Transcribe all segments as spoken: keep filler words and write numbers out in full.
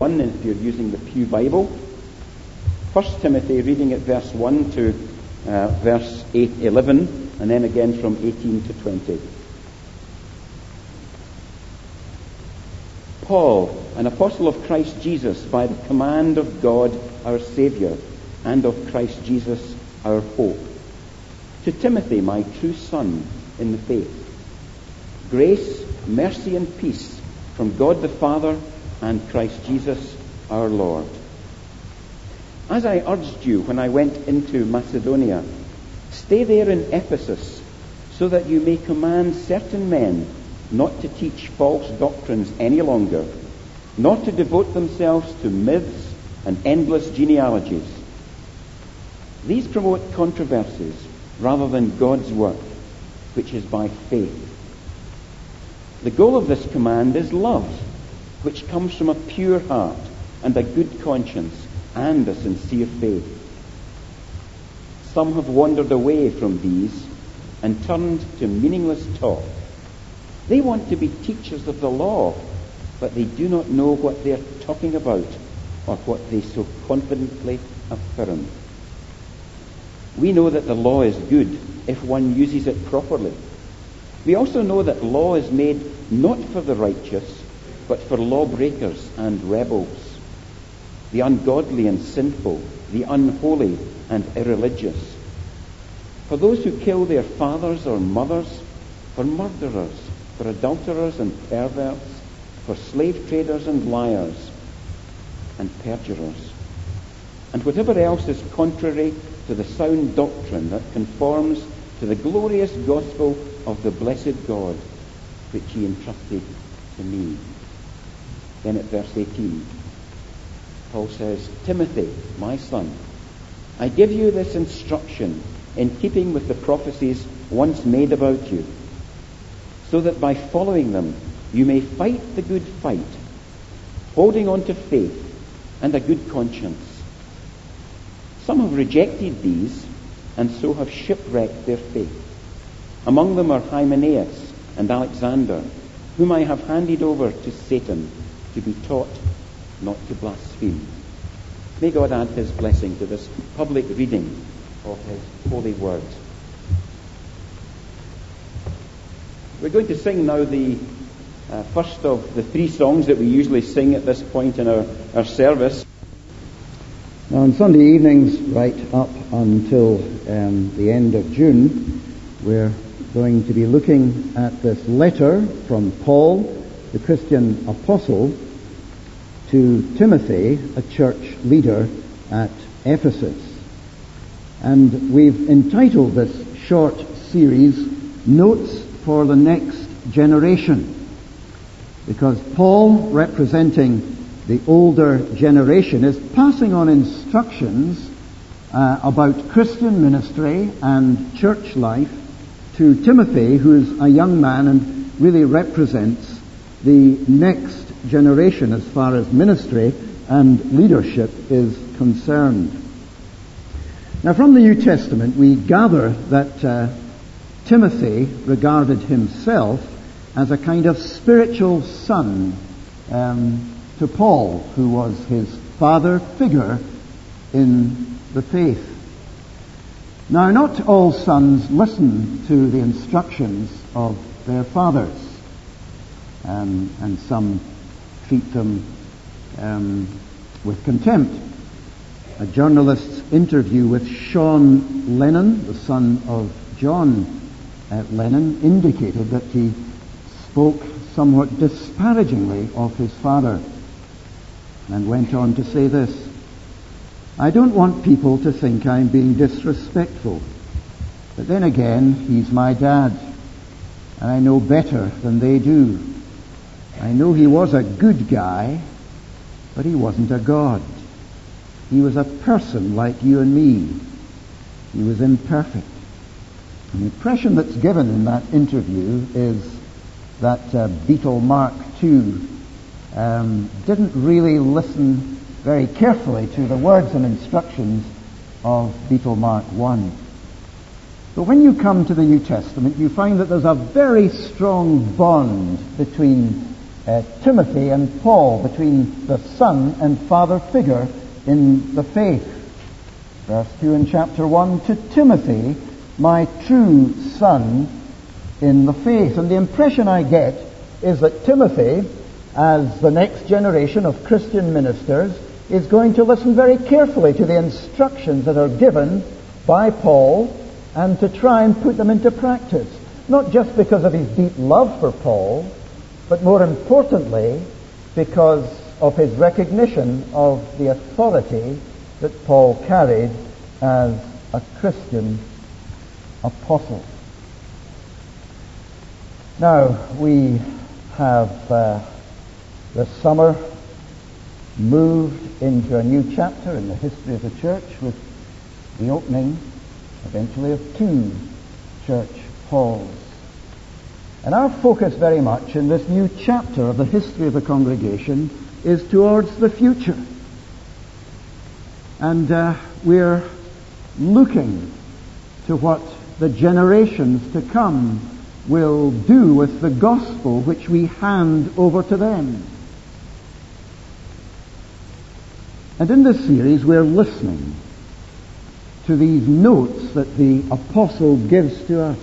one, if you're using the Pew Bible. First Timothy, reading at verse one to uh, verse eight, eleven, and then again from eighteen to twenty. Paul, an apostle of Christ Jesus, by the command of God our Saviour, and of Christ Jesus our hope. To Timothy, my true son in the faith. Grace, mercy and peace from God the Father and Christ Jesus our Lord. As I urged you when I went into Macedonia, stay there in Ephesus, so that you may command certain men not to teach false doctrines any longer, not to devote themselves to myths and endless genealogies. These promote controversies rather than God's work, which is by faith. The goal of this command is love, which comes from a pure heart and a good conscience and a sincere faith. Some have wandered away from these and turned to meaningless talk. They want to be teachers of the law, but they do not know what they are talking about or what they so confidently affirm. We know that the law is good if one uses it properly. We also know that law is made not for the righteous, but for lawbreakers and rebels, the ungodly and sinful, the unholy and irreligious, for those who kill their fathers or mothers, for murderers, for adulterers and perverts, for slave traders and liars and perjurers, and whatever else is contrary to the sound doctrine that conforms to the glorious gospel of the blessed God, which he entrusted to me. Then at verse eighteen, Paul says, Timothy, my son, I give you this instruction in keeping with the prophecies once made about you, so that by following them you may fight the good fight, holding on to faith and a good conscience. Some have rejected these and so have shipwrecked their faith. Among them are Hymenaeus and Alexander, whom I have handed over to Satan to be taught not to blaspheme. May God add his blessing to this public reading of his holy word. We're going to sing now the uh, first of the three songs that we usually sing at this point in our, our service. Now on Sunday evenings, right up until um, the end of June, we're going to be looking at this letter from Paul, the Christian apostle, to Timothy, a church leader at Ephesus. And we've entitled this short series, Notes for the Next Generation, because Paul, representing the older generation, is passing on instructions uh, about Christian ministry and church life to Timothy, who is a young man and really represents the next generation as far as ministry and leadership is concerned. Now, from the New Testament, we gather that uh, Timothy regarded himself as a kind of spiritual son um, to Paul, who was his father figure in the faith. Now, not all sons listen to the instructions of their fathers, um, and some treat them um, with contempt. A journalist's interview with Sean Lennon, the son of John uh, Lennon, indicated that he spoke somewhat disparagingly of his father, and went on to say this: I don't want people to think I'm being disrespectful, but then again, he's my dad, and I know better than they do. I know he was a good guy, but he wasn't a god. He was a person like you and me. He was imperfect. And the impression that's given in that interview is that uh, Beatle Mark two um, didn't really listen very carefully to the words and instructions of Beatle Mark one. But when you come to the New Testament, you find that there's a very strong bond between uh, Timothy and Paul, between the son and father figure in the faith. Verse two in chapter one, to Timothy, my true son in the faith. And the impression I get is that Timothy, as the next generation of Christian ministers, is going to listen very carefully to the instructions that are given by Paul and to try and put them into practice. Not just because of his deep love for Paul, but more importantly, because of his recognition of the authority that Paul carried as a Christian apostle. Now, we have uh, this summer moved into a new chapter in the history of the church with the opening, eventually, of two church halls. And our focus very much in this new chapter of the history of the congregation is towards the future. And uh, we're looking to what the generations to come will do with the gospel which we hand over to them. And in this series we're listening to these notes that the apostle gives to us.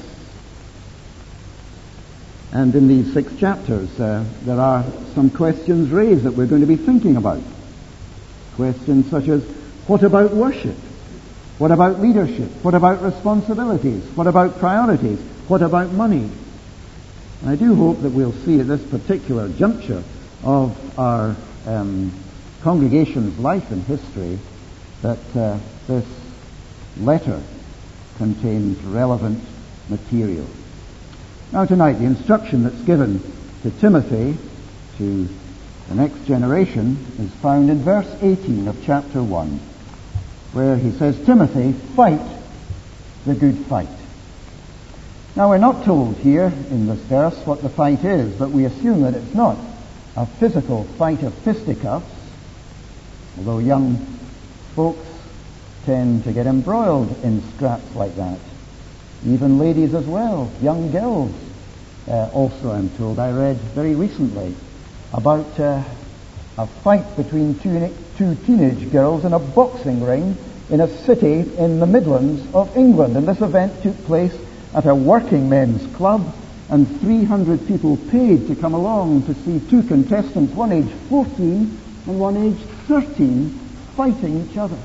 And in these six chapters uh, there are some questions raised that we're going to be thinking about. Questions such as, what about worship? What about leadership? What about responsibilities? What about priorities? What about money? And I do hope that we'll see at this particular juncture of our um, congregation's life and history that uh, this letter contains relevant material. Now tonight, the instruction that's given to Timothy, to the next generation, is found in verse eighteen of chapter one, where he says, Timothy, fight the good fight. Now we're not told here in this verse what the fight is, but we assume that it's not a physical fight of fisticuffs, although young folks tend to get embroiled in scraps like that. Even ladies as well, young girls. Uh, also, I'm told, I read very recently about uh, a fight between two, two teenage girls in a boxing ring in a city in the Midlands of England. And this event took place at a working men's club, and three hundred people paid to come along to see two contestants, one aged fourteen and one aged thirteen, fighting each other.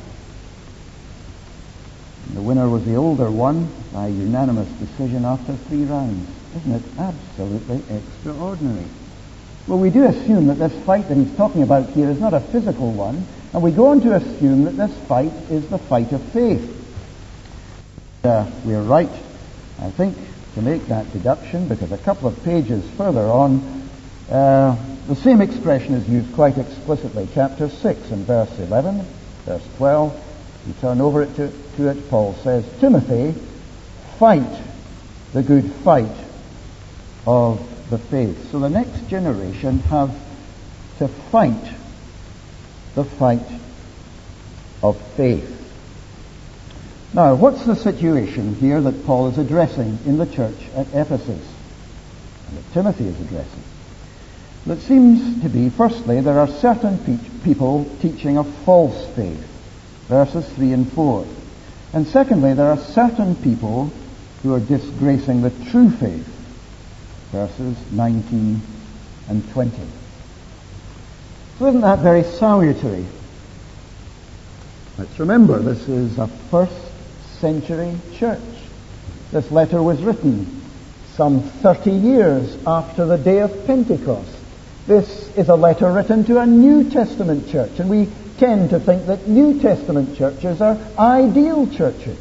The winner was the older one by unanimous decision after three rounds. Isn't it absolutely extraordinary? Well, we do assume that this fight that he's talking about here is not a physical one, and we go on to assume that this fight is the fight of faith. Uh, we're right, I think, to make that deduction, because a couple of pages further on, uh, the same expression is used quite explicitly. Chapter six and verse eleven, verse twelve, you turn over it to, to it, Paul says, Timothy, fight the good fight of the faith. So the next generation have to fight the fight of faith. Now, what's the situation here that Paul is addressing in the church at Ephesus, and that Timothy is addressing? Well, it seems to be, firstly, there are certain pe- people teaching a false faith, verses three and four. And secondly, there are certain people who are disgracing the true faith, verses nineteen and twenty. So isn't that very salutary? Let's remember, this is a first century church. This letter was written some thirty years after the day of Pentecost. This is a letter written to a New Testament church, and we tend to think that New Testament churches are ideal churches.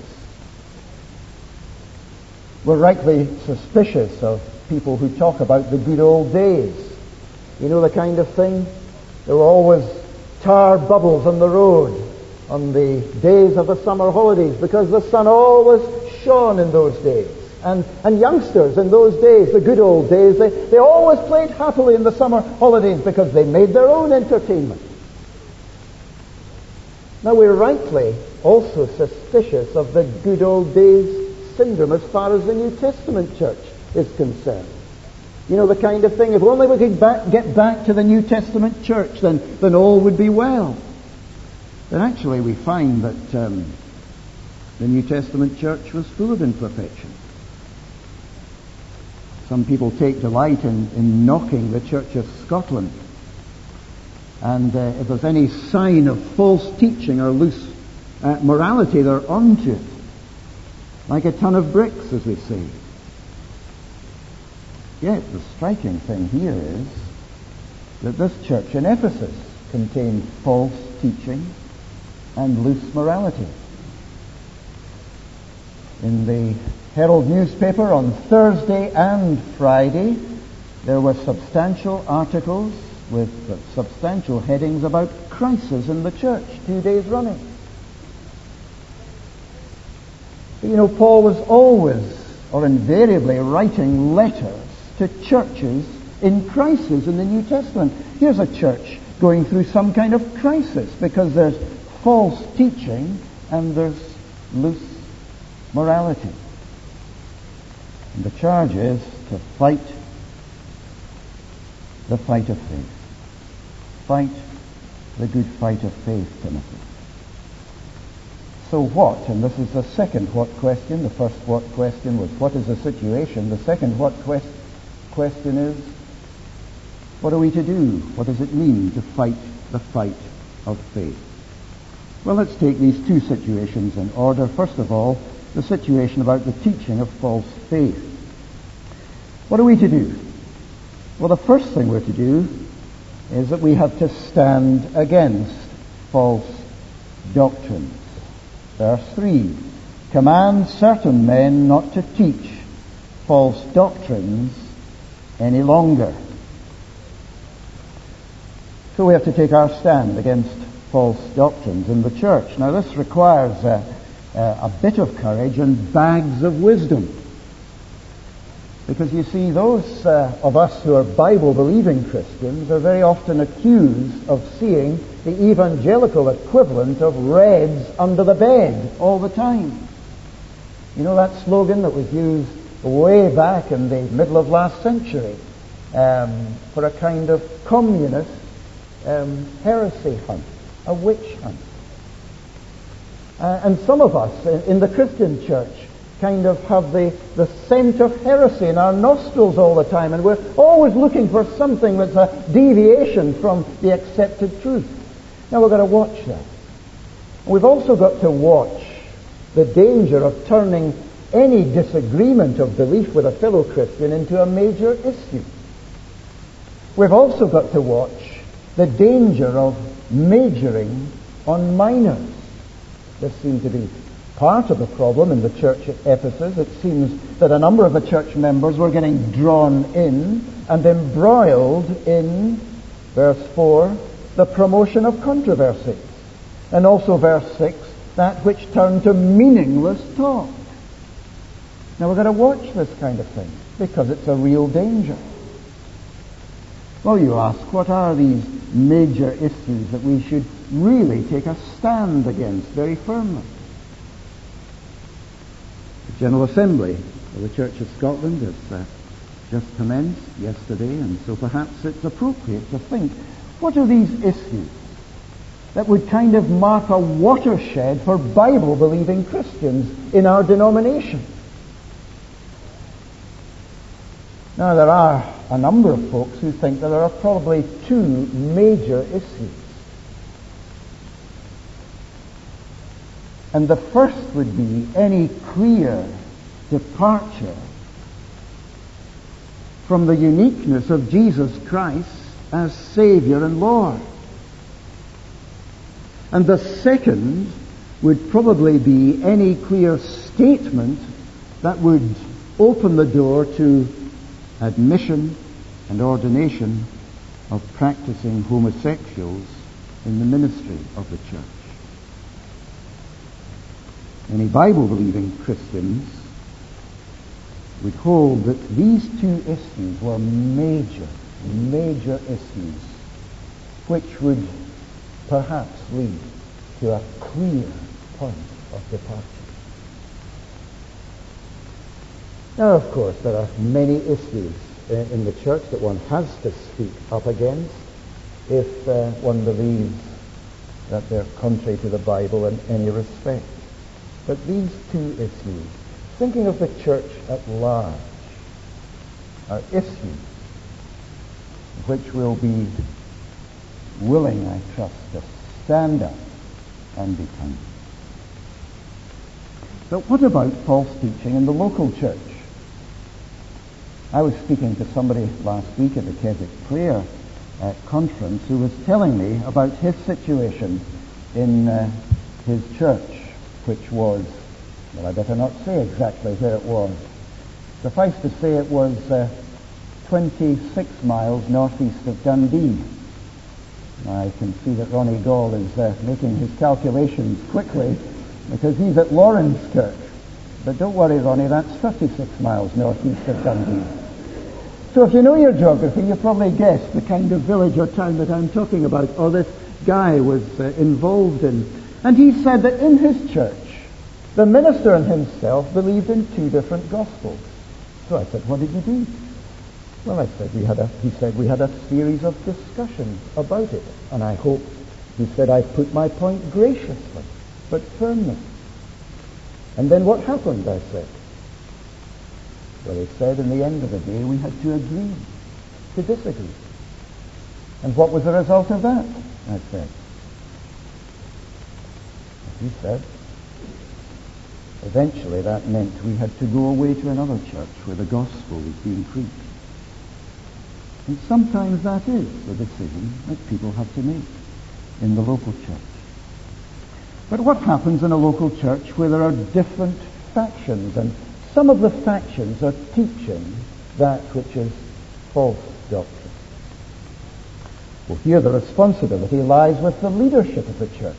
We're rightly suspicious of people who talk about the good old days. You know the kind of thing? There were always tar bubbles on the road on the days of the summer holidays because the sun always shone in those days. And, and youngsters in those days, the good old days, they, they always played happily in the summer holidays because they made their own entertainment. Now we're rightly also suspicious of the good old days syndrome as far as the New Testament church is concerned. You know, the kind of thing, if only we could back, get back to the New Testament church, then, then all would be well. But actually we find that um, the New Testament church was full of imperfection. Some people take delight in, in knocking the Church of Scotland. And uh, if there's any sign of false teaching or loose uh, morality, they're onto it. Like a ton of bricks, as we say. Yet the striking thing here is that this church in Ephesus contained false teaching and loose morality. In the Herald newspaper on Thursday and Friday, there were substantial articles with uh, substantial headings about crisis in the church, two days running. But you know, Paul was always, or invariably, writing letters to churches in crisis in the New Testament. Here's a church going through some kind of crisis because there's false teaching and there's loose morality. And the charge is to fight the fight of faith. Fight the good fight of faith, Timothy. So what? And this is the second what question. The first what question was, what is the situation? The second what quest- question is, what are we to do? What does it mean to fight the fight of faith? Well, let's take these two situations in order. First of all, the situation about the teaching of false faith. What are we to do? Well, the first thing we're to do is that we have to stand against false doctrines. Verse three, command certain men not to teach false doctrines any longer. So we have to take our stand against false doctrines in the church. Now this requires a, a bit of courage and bags of wisdom. Because you see, those uh, of us who are Bible-believing Christians are very often accused of seeing the evangelical equivalent of Reds under the bed all the time. You know that slogan that was used way back in the middle of last century um, for a kind of communist um, heresy hunt, a witch hunt. Uh, and some of us in, in the Christian church kind of have the, the scent of heresy in our nostrils all the time, and we're always looking for something that's a deviation from the accepted truth. Now we've got to watch that. We've also got to watch the danger of turning any disagreement of belief with a fellow Christian into a major issue. We've also got to watch the danger of majoring on minors. This seemed to be part of the problem in the church at Ephesus. It seems that a number of the church members were getting drawn in and embroiled in, verse four, the promotion of controversies. And also verse six, that which turned to meaningless talk. Now we've got to watch this kind of thing because it's a real danger. Well, you ask, what are these major issues that we should really take a stand against very firmly? The General Assembly of the Church of Scotland has uh, just commenced yesterday, and so perhaps it's appropriate to think, what are these issues that would kind of mark a watershed for Bible-believing Christians in our denomination? Now, there are a number of folks who think that there are probably two major issues. And the first would be any clear departure from the uniqueness of Jesus Christ as Savior and Lord. And the second would probably be any clear statement that would open the door to admission and ordination of practicing homosexuals in the ministry of the church. Many Bible-believing Christians would hold that these two issues were major, major issues which would perhaps lead to a clear point of departure. Now, of course, there are many issues uh, in the church that one has to speak up against if uh, one believes that they're contrary to the Bible in any respect. But these two issues, thinking of the church at large, are issues which will be willing, I trust, to stand up and be counted. But what about false teaching in the local church? I was speaking to somebody last week at the Keswick Prayer uh, conference who was telling me about his situation in uh, his church, which was, well, I better not say exactly where it was. Suffice to say it was uh, twenty-six miles northeast of Dundee. I can see that Ronnie Gall is uh, making his calculations quickly because he's at Lawrencekirk. But don't worry, Ronnie, that's thirty-six miles northeast of Dundee. So if you know your geography, you probably guessed the kind of village or town that I'm talking about, or this guy was uh, involved in. And he said that in his church, the minister and himself believed in two different gospels. So I said, what did you do? Well, I said, we had a, he said, we had a series of discussions about it. And I hope, he said, I put my point graciously, but firmly. And then what happened, I said? Well, he said, in the end of the day, we had to agree to disagree. And what was the result of that? I said. He said, eventually that meant we had to go away to another church where the gospel was being preached. And sometimes that is the decision that people have to make in the local church. But what happens in a local church where there are different factions, and some of the factions are teaching that which is false doctrine? Well, here the responsibility lies with the leadership of the church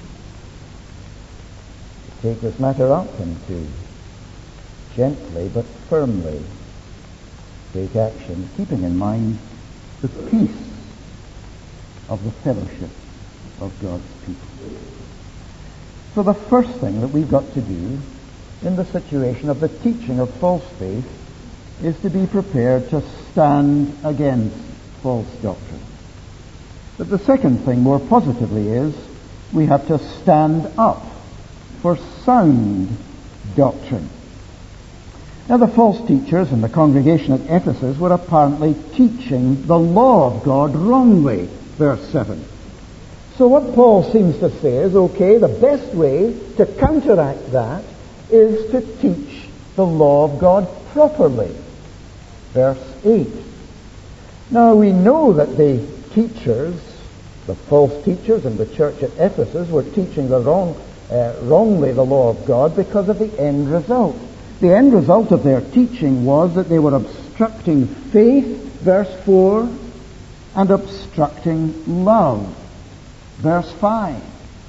to take this matter up and to gently but firmly take action, keeping in mind the peace of the fellowship of God's people. So the first thing that we've got to do in the situation of the teaching of false faith is to be prepared to stand against false doctrine. But the second thing, more positively, is we have to stand up for sound doctrine. Now, the false teachers in the congregation at Ephesus were apparently teaching the law of God wrongly, verse seven. So what Paul seems to say is, okay, the best way to counteract that is to teach the law of God properly. Verse eight. Now we know that the teachers, the false teachers in the church at Ephesus, were teaching the wrong, uh, wrongly the law of God because of the end result. The end result of their teaching was that they were obstructing faith, verse four, and obstructing love, verse five.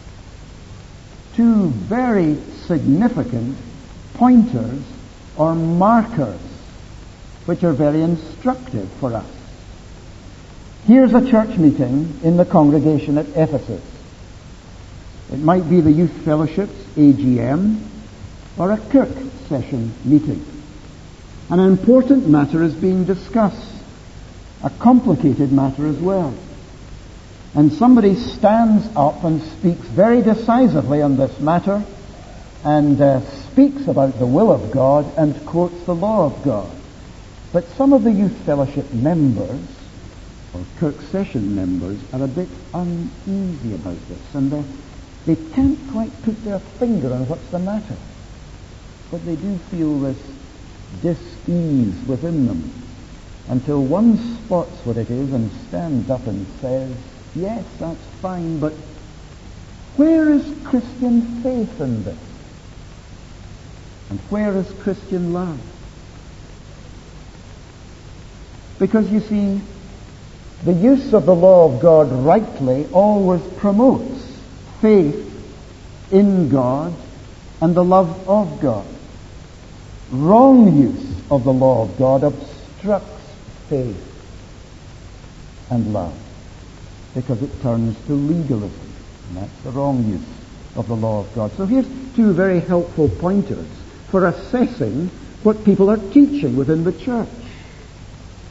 Two very significant pointers or markers which are very instructive for us. Here's a church meeting in the congregation at Ephesus. It might be the Youth Fellowship's A G M or a Kirk session meeting. An important matter is being discussed, a complicated matter as well. And somebody stands up and speaks very decisively on this matter and uh, speaks about the will of God and quotes the law of God. But some of the Youth Fellowship members or Kirk Session members are a bit uneasy about this, and they, they can't quite put their finger on what's the matter. But they do feel this dis-ease within them until one spots what it is and stands up and says, yes, that's fine, but where is Christian faith in this? And where is Christian love? Because you see, the use of the law of God rightly always promotes faith in God and the love of God. Wrong use of the law of God obstructs faith and love because it turns to legalism. And that's the wrong use of the law of God. So here's two very helpful pointers for assessing what people are teaching within the church.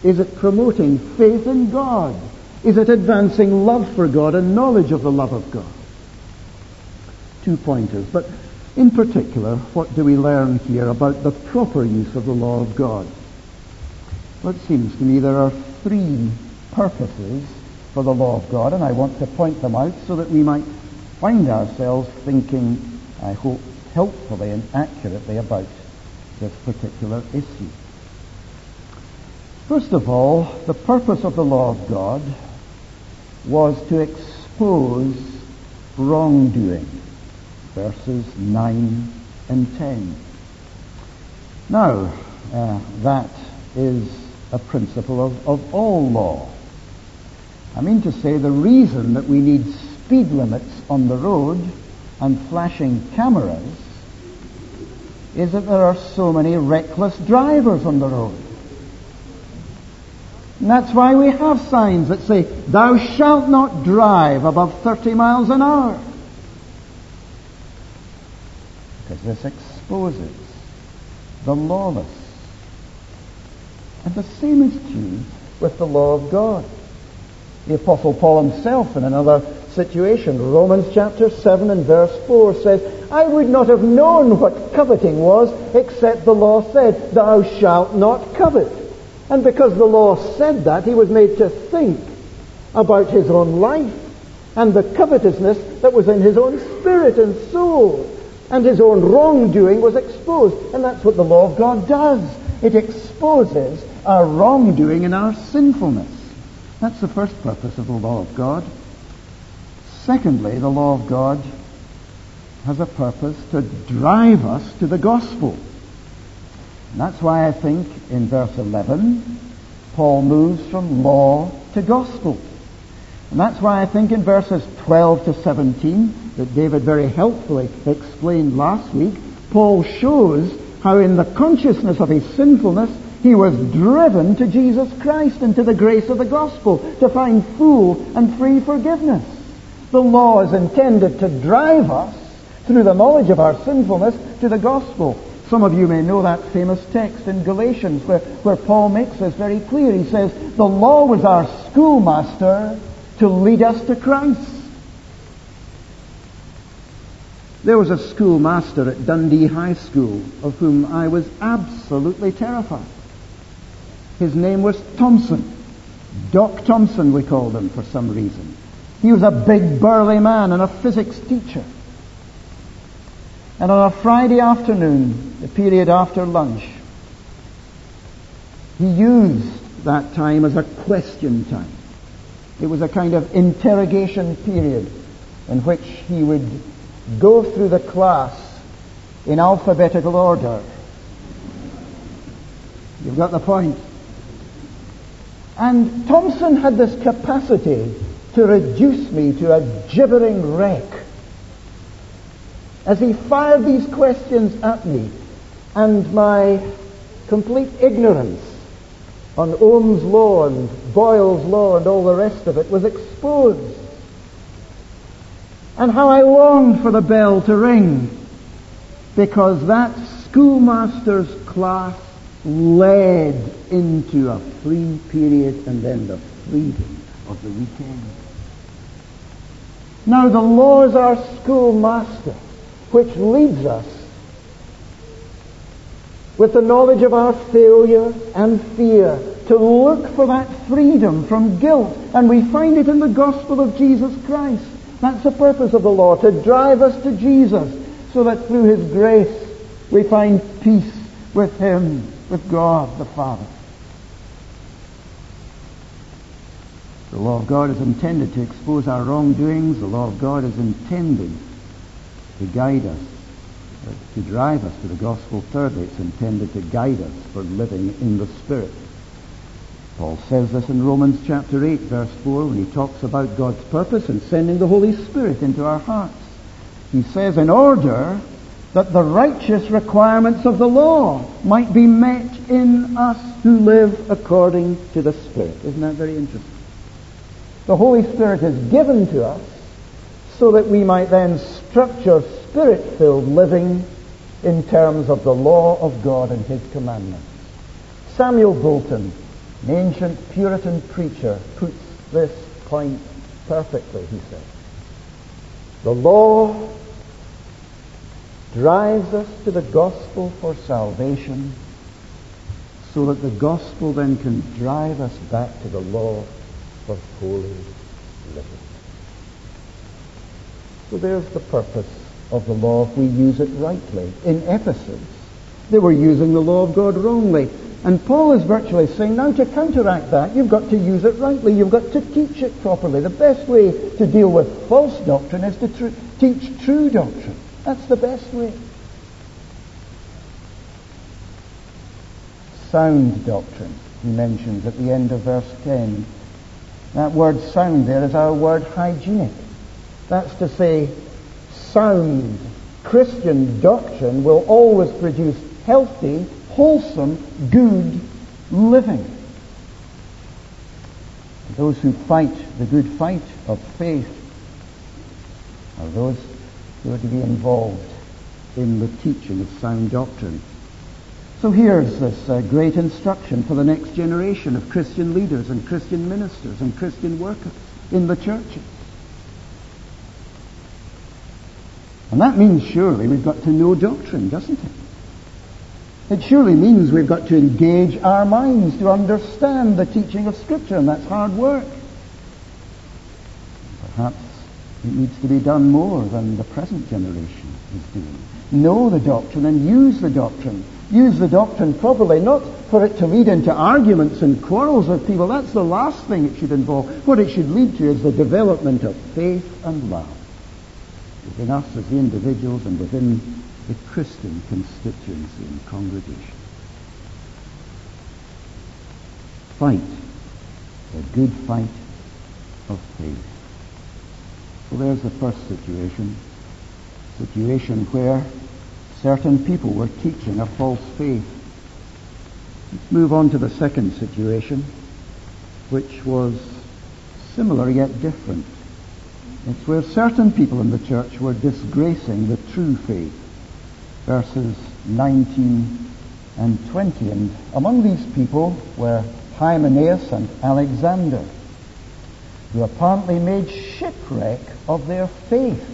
Is it promoting faith in God? Is it advancing love for God and knowledge of the love of God? Two pointers. But in particular, what do we learn here about the proper use of the law of God? Well, it seems to me there are three purposes for the law of God, and I want to point them out so that we might find ourselves thinking, I hope, helpfully and accurately about this particular issue. First of all, the purpose of the law of God was to expose wrongdoing. Verses nine and ten. Now, uh, that is a principle of, of all law. I mean to say the reason that we need speed limits on the road and flashing cameras is that there are so many reckless drivers on the road. And that's why we have signs that say, "Thou shalt not drive above thirty miles an hour." Because this exposes the lawless. And the same is true with the law of God. The Apostle Paul himself, in another situation, Romans chapter seven and verse four, says, "I would not have known what coveting was, except the law said, 'Thou shalt not covet.'" And because the law said that, he was made to think about his own life and the covetousness that was in his own spirit and soul. And his own wrongdoing was exposed. And that's what the law of God does. It exposes our wrongdoing and our sinfulness. That's the first purpose of the law of God. Secondly, the law of God has a purpose to drive us to the gospel. And that's why I think in verse eleven, Paul moves from law to gospel. And that's why I think in verses twelve to seventeen, that David very helpfully explained last week, Paul shows how in the consciousness of his sinfulness, he was driven to Jesus Christ and to the grace of the gospel to find full and free forgiveness. The law is intended to drive us through the knowledge of our sinfulness to the gospel. Some of you may know that famous text in Galatians where, where Paul makes this very clear. He says, the law was our schoolmaster to lead us to Christ. There was a schoolmaster at Dundee High School of whom I was absolutely terrified. His name was Thompson. Doc Thompson, we called him for some reason. He was a big burly man and a physics teacher. And on a Friday afternoon, the period after lunch, he used that time as a question time. It was a kind of interrogation period in which he would go through the class in alphabetical order. You've got the point. And Thompson had this capacity to reduce me to a gibbering wreck as he fired these questions at me, and my complete ignorance on Ohm's law and Boyle's law and all the rest of it was exposed. And how I longed for the bell to ring, because that schoolmaster's class led into a free period and then the freedom of the weekend. Now the law is our schoolmaster, which leads us with the knowledge of our failure and fear to look for that freedom from guilt. And we find it in the gospel of Jesus Christ. That's the purpose of the law, to drive us to Jesus, so that through His grace we find peace with Him, with God the Father. The law of God is intended to expose our wrongdoings. The law of God is intended to guide us, to drive us to the gospel. Thirdly, it's intended to guide us for living in the Spirit. Paul says this in Romans chapter eight, verse four, when he talks about God's purpose in sending the Holy Spirit into our hearts. He says, in order that the righteous requirements of the law might be met in us who live according to the Spirit. Isn't that very interesting? The Holy Spirit is given to us so that we might then structure Spirit-filled living in terms of the law of God and His commandments. Samuel Bolton, An ancient Puritan preacher puts this point perfectly, he says. The law drives us to the gospel for salvation, so that the gospel then can drive us back to the law for holy living. So there's the purpose of the law if we use it rightly. In Ephesus, they were using the law of God wrongly. And Paul is virtually saying, now to counteract that, you've got to use it rightly. You've got to teach it properly. The best way to deal with false doctrine is to tr- teach true doctrine. That's the best way. Sound doctrine, he mentions at the end of verse ten. That word sound there is our word hygienic. That's to say, sound Christian doctrine will always produce healthy, wholesome, good living. Those who fight the good fight of faith are those who are to be involved in the teaching of sound doctrine. So here's this uh, great instruction for the next generation of Christian leaders and Christian ministers and Christian workers in the churches. And that means surely we've got to know doctrine, doesn't it? It surely means we've got to engage our minds to understand the teaching of Scripture, and that's hard work. Perhaps it needs to be done more than the present generation is doing. Know the doctrine and use the doctrine. Use the doctrine properly, not for it to lead into arguments and quarrels with people. That's the last thing it should involve. What it should lead to is the development of faith and love within us as the individuals and within the Christian constituency and congregation. Fight the good fight of faith. So there's the first situation. Situation where certain people were teaching a false faith. Let's move on to the second situation, which was similar yet different. It's where certain people in the church were disgracing the true faith. Verses nineteen and twenty. And among these people were Hymenaeus and Alexander, who apparently made shipwreck of their faith.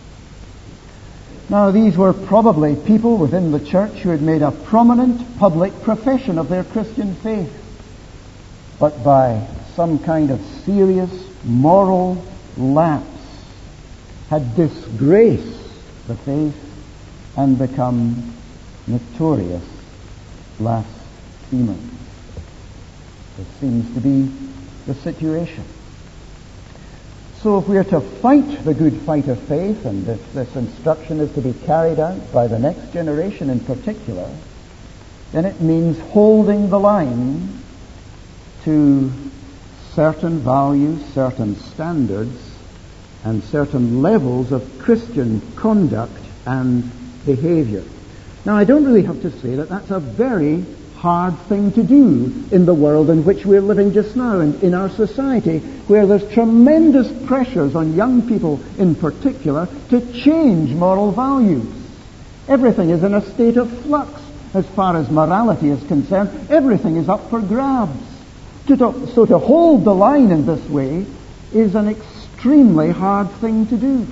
Now, these were probably people within the church who had made a prominent public profession of their Christian faith, but by some kind of serious moral lapse had disgraced the faith and become notorious blasphemers. This seems to be the situation. So if we are to fight the good fight of faith, and if this instruction is to be carried out by the next generation in particular, then it means holding the line to certain values, certain standards, and certain levels of Christian conduct and behavior. Now, I don't really have to say that that's a very hard thing to do in the world in which we're living just now, and in our society, where there's tremendous pressures on young people in particular to change moral values. Everything is in a state of flux as far as morality is concerned. Everything is up for grabs. To, to, so to hold the line in this way is an extremely hard thing to do.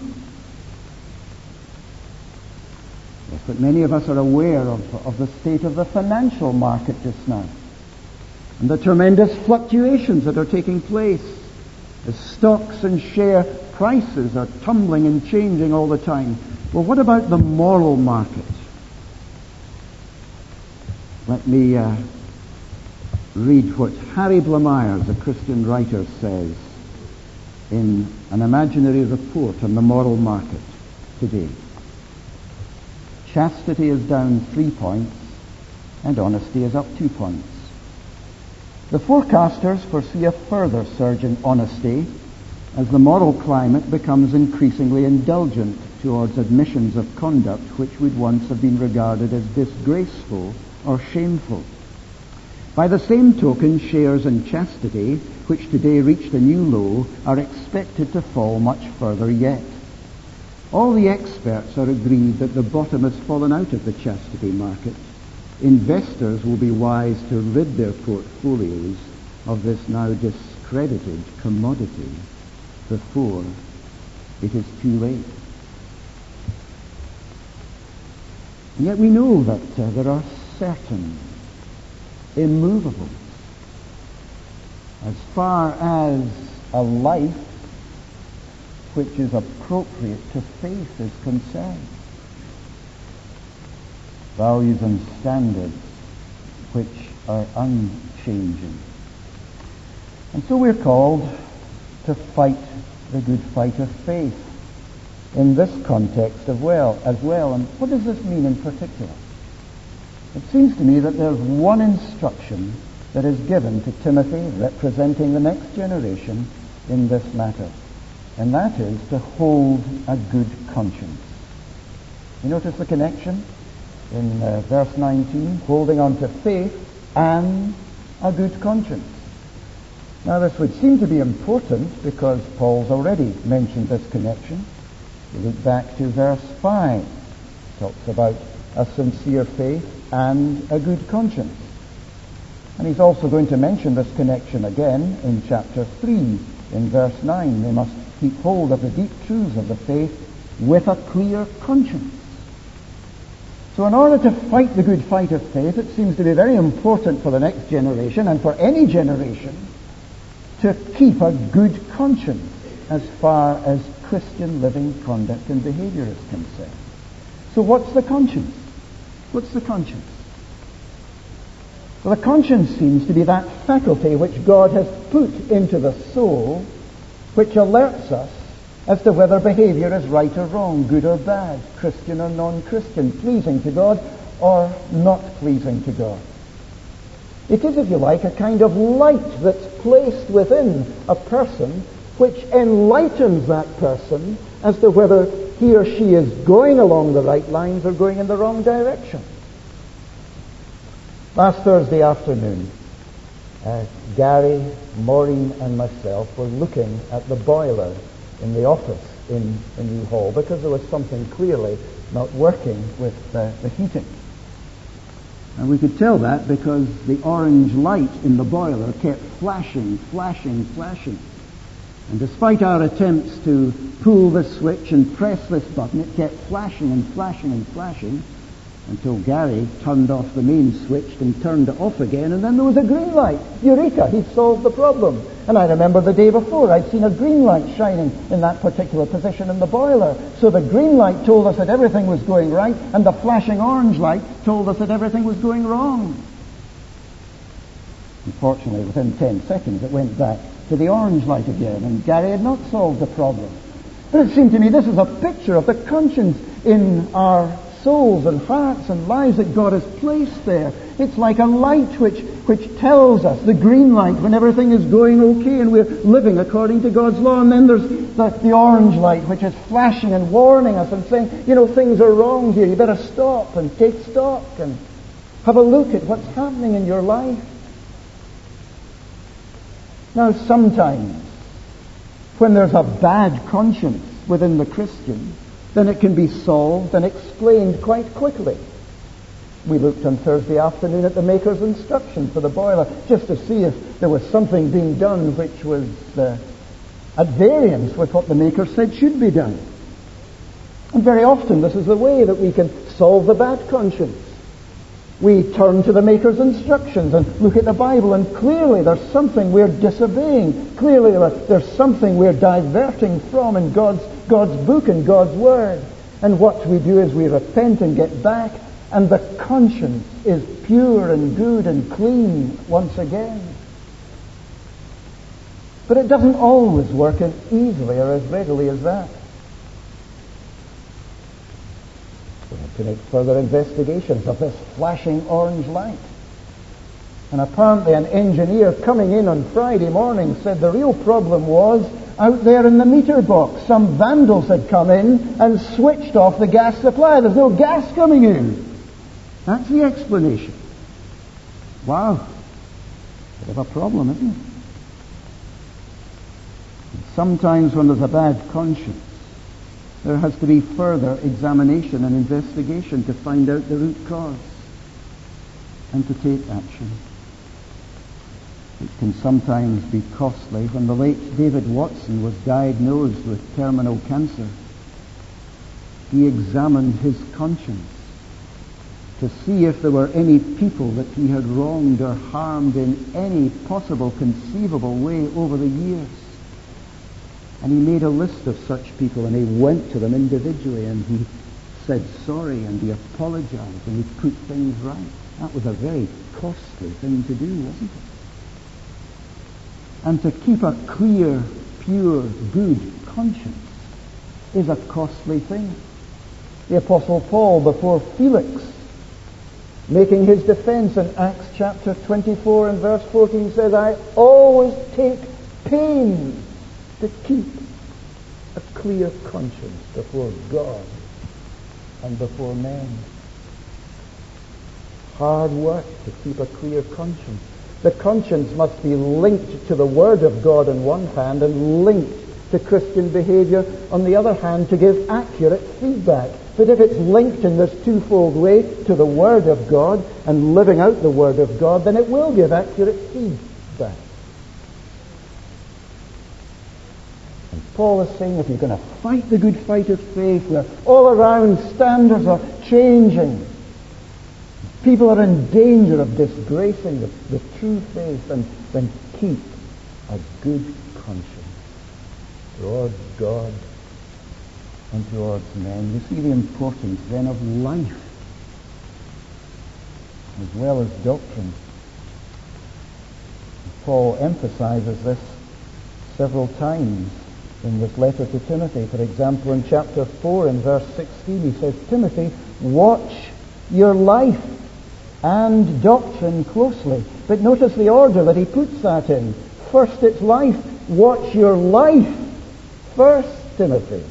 Yes, but many of us are aware of, of the state of the financial market just now, and the tremendous fluctuations that are taking place as stocks and share prices are tumbling and changing all the time. Well, what about the moral market? Let me uh, read what Harry Blamires, a Christian writer, says in an imaginary report on the moral market today. Chastity is down three points, and honesty is up two points. The forecasters foresee a further surge in honesty as the moral climate becomes increasingly indulgent towards admissions of conduct which would once have been regarded as disgraceful or shameful. By the same token, shares in chastity, which today reached a new low, are expected to fall much further yet. All the experts are agreed that the bottom has fallen out of the chastity market. Investors will be wise to rid their portfolios of this now discredited commodity before it is too late. And yet we know that uh, there are certain immovables as far as a life which is appropriate to faith is concerned. Values and standards which are unchanging. And so we're called to fight the good fight of faith in this context of well, as well. And what does this mean in particular? It seems to me that there's one instruction that is given to Timothy, representing the next generation in this matter, and that is to hold a good conscience. You notice the connection in uh, verse nineteen, holding on to faith and a good conscience. Now this would seem to be important because Paul's already mentioned this connection. You look back to verse five. It talks about a sincere faith and a good conscience. And he's also going to mention this connection again in chapter three, in verse nine. They must keep hold of the deep truths of the faith with a clear conscience. So in order to fight the good fight of faith, it seems to be very important for the next generation and for any generation to keep a good conscience as far as Christian living, conduct and behavior is concerned. So what's the conscience? What's the conscience? Well, the conscience seems to be that faculty which God has put into the soul which alerts us as to whether behavior is right or wrong, good or bad, Christian or non-Christian, pleasing to God or not pleasing to God. It is, if you like, a kind of light that's placed within a person which enlightens that person as to whether he or she is going along the right lines or going in the wrong direction. Last Thursday afternoon, uh, Gary, Maureen and myself were looking at the boiler in the office in, in New Hall because there was something clearly not working with uh, the heating. And we could tell that because the orange light in the boiler kept flashing, flashing, flashing. And despite our attempts to pull this switch and press this button, it kept flashing and flashing and flashing until Gary turned off the main switch and turned it off again, and then there was a green light. Eureka! He'd solved the problem. And I remember the day before I'd seen a green light shining in that particular position in the boiler. So the green light told us that everything was going right, and the flashing orange light told us that everything was going wrong. Unfortunately, within ten seconds it went back to the orange light again, and Gary had not solved the problem. But it seemed to me this is a picture of the conscience in our souls and hearts and lives that God has placed there. It's like a light which, which tells us, the green light, when everything is going okay and we're living according to God's law. And then there's the, the orange light which is flashing and warning us and saying, you know, things are wrong here. You better stop and take stock and have a look at what's happening in your life. Now, sometimes when there's a bad conscience within the Christian, then it can be solved and explained quite quickly. We looked on Thursday afternoon at the maker's instruction for the boiler just to see if there was something being done which was uh, at variance with what the maker said should be done. And very often this is the way that we can solve the bad conscience. We turn to the maker's instructions and look at the Bible, and clearly there's something we're disobeying. Clearly there's something we're diverting from in God's, God's book and God's Word. And what we do is we repent and get back, and the conscience is pure and good and clean once again. But it doesn't always work as easily or as readily as that. We had to make further investigations of this flashing orange light. And apparently an engineer coming in on Friday morning said the real problem was out there in the meter box. Some vandals had come in and switched off the gas supply. There's no gas coming in. That's the explanation. Wow. Bit of a problem, isn't it? And sometimes when there's a bad conscience, there has to be further examination and investigation to find out the root cause and to take action. It can sometimes be costly. When the late David Watson was diagnosed with terminal cancer, he examined his conscience to see if there were any people that he had wronged or harmed in any possible conceivable way over the years. And he made a list of such people, and he went to them individually, and he said sorry, and he apologized, and he put things right. That was a very costly thing to do, wasn't it? And to keep a clear, pure, good conscience is a costly thing. The Apostle Paul, before Felix, making his defense in Acts chapter twenty-four and verse fourteen, says, I always take pains to keep a clear conscience before God and before men. Hard work to keep a clear conscience. The conscience must be linked to the Word of God on one hand and linked to Christian behavior on the other hand to give accurate feedback. But if it's linked in this twofold way to the Word of God and living out the Word of God, then it will give accurate feedback. And Paul is saying if you're going to fight the good fight of faith where all around standards are changing, people are in danger of disgracing the, the true faith, and then keep a good conscience towards God and towards men. You see the importance then of life as well as doctrine. Paul emphasizes this several times in this letter to Timothy. For example, in chapter four in verse sixteen, he says, Timothy, watch your life and doctrine closely. But notice the order that he puts that in. First it's life. Watch your life first, Timothy.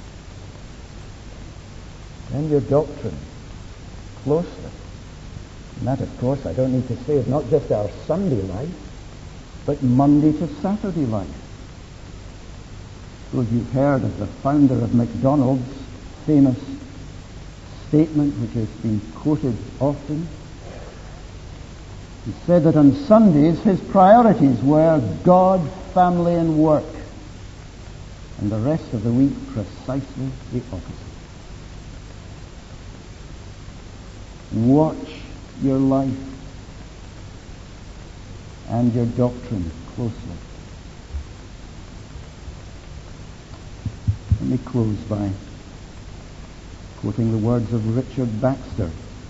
And your doctrine closely. And that, of course, I don't need to say, is not just our Sunday life, but Monday to Saturday life. So you've heard of the founder of McDonald's famous statement, which has been quoted often. He said that on Sundays his priorities were God, family, and work. And the rest of the week, precisely the opposite. Watch your life and your doctrine closely. Let me close by quoting the words of Richard Baxter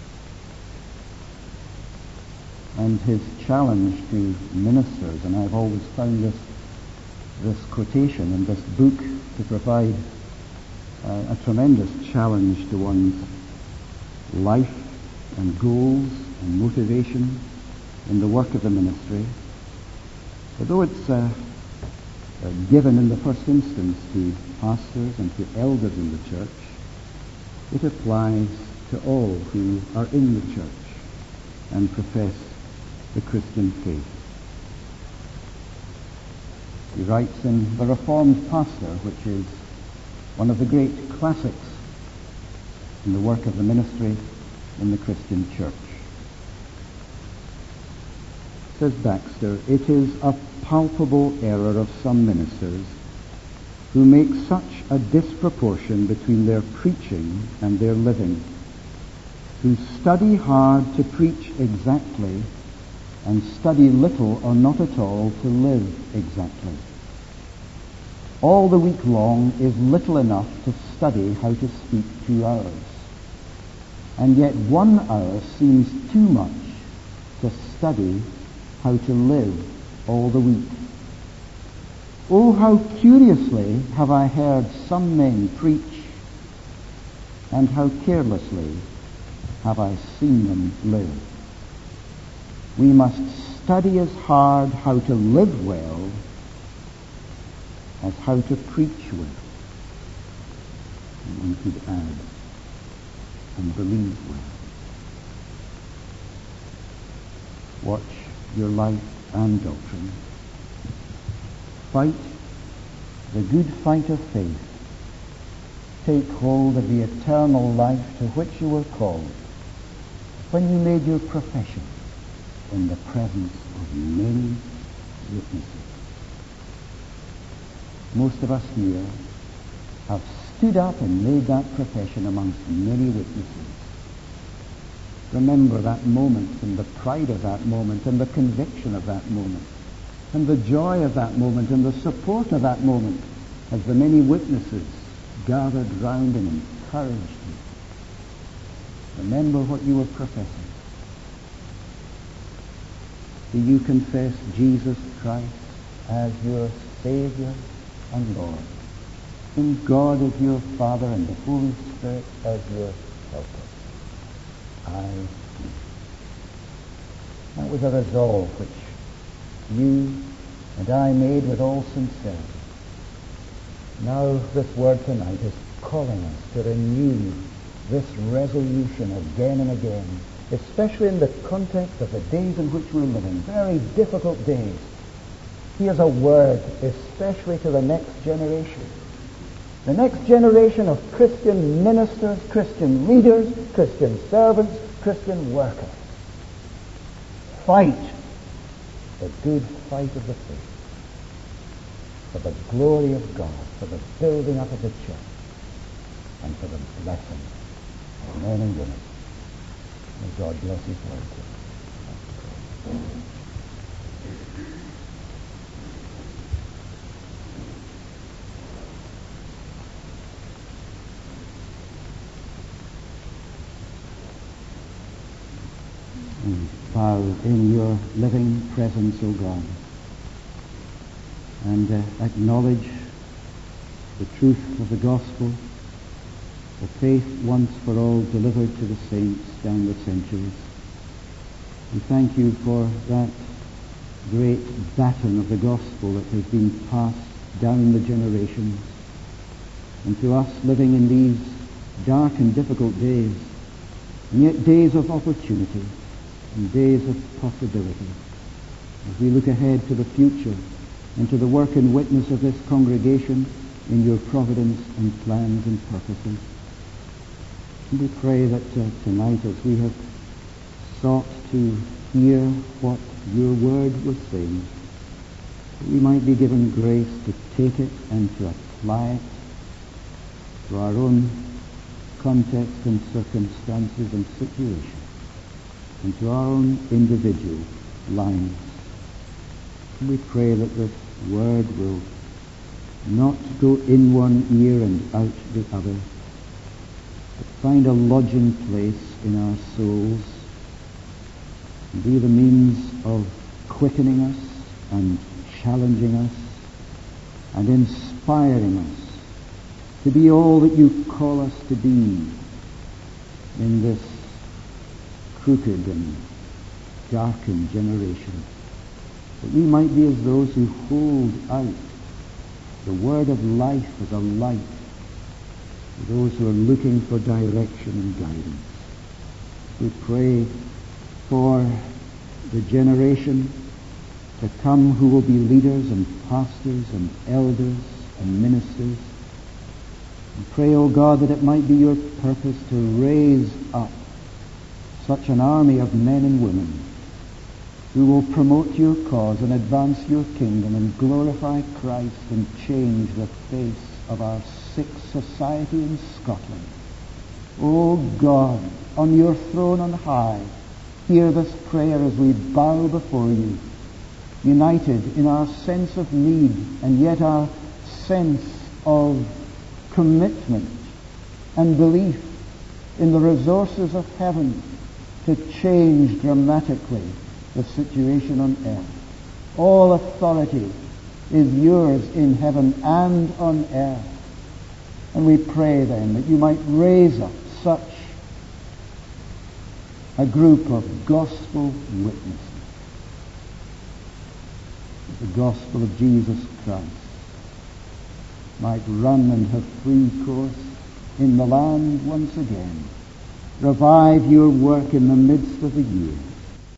and his challenge to ministers. And I've always found this this quotation in this book to provide uh, a tremendous challenge to one's life and goals and motivation in the work of the ministry. Although it's uh, uh, given in the first instance to pastors and to elders in the church, it applies to all who are in the church and profess the Christian faith. He writes in The Reformed Pastor, which is one of the great classics in the work of the ministry in the Christian church. Says Baxter, it is a palpable error of some ministers who make such a disproportion between their preaching and their living, who study hard to preach exactly and study little or not at all to live exactly. All the week long is little enough to study how to speak two hours. And yet one hour seems too much to study how to live all the week. Oh, how curiously have I heard some men preach, and how carelessly have I seen them live. We must study as hard how to live well as how to preach well. And one could add, and believe well. Watch your life and doctrine. Fight the good fight of faith. Take hold of the eternal life to which you were called when you made your profession in the presence of many witnesses. Most of us here have stood up and made that profession amongst many witnesses. Remember that moment and the pride of that moment and the conviction of that moment and the joy of that moment and the support of that moment as the many witnesses gathered round and encouraged you. Remember what you were professing. Do you confess Jesus Christ as your Savior and Lord, and God as your Father and the Holy Spirit as your helper? I do. That was a resolve which you and I made with all sincerity. Now this word tonight is calling us to renew this resolution again and again, especially in the context of the days in which we're living, very difficult days. Here's a word especially to the next generation. The next generation of Christian ministers, Christian leaders, Christian servants, Christian workers. Fight the good fight of the faith for the glory of God, for the building up of the church, and for the blessing of men and women. May God bless His word to us. And bow in your living presence, O God, and uh, acknowledge the truth of the gospel, the faith once for all delivered to the saints down the centuries. We thank you for that great baton of the gospel that has been passed down the generations. And to us living in these dark and difficult days, and yet days of opportunity and days of possibility, as we look ahead to the future and to the work and witness of this congregation in your providence and plans and purposes. And we pray that uh, tonight, as we have sought to hear what your word was saying, that we might be given grace to take it and to apply it to our own context and circumstances and situations, and to our own individual lives. And we pray that this word will not go in one ear and out the other, but find a lodging place in our souls and be the means of quickening us and challenging us and inspiring us to be all that you call us to be in this crooked and darkened generation, that we might be as those who hold out the word of life as a light to those who are looking for direction and guidance. We pray for the generation to come who will be leaders and pastors and elders and ministers. And pray, O God, that it might be your purpose to raise up such an army of men and women who will promote your cause and advance your kingdom and glorify Christ and change the face of our sick society in Scotland. O God, on your throne on high, hear this prayer as we bow before you, united in our sense of need and yet our sense of commitment and belief in the resources of heaven to change dramatically the situation on earth. All authority is yours in heaven and on earth. And we pray then that you might raise up such a group of gospel witnesses. The gospel of Jesus Christ might run and have free course in the land once again. Revive your work in the midst of the year.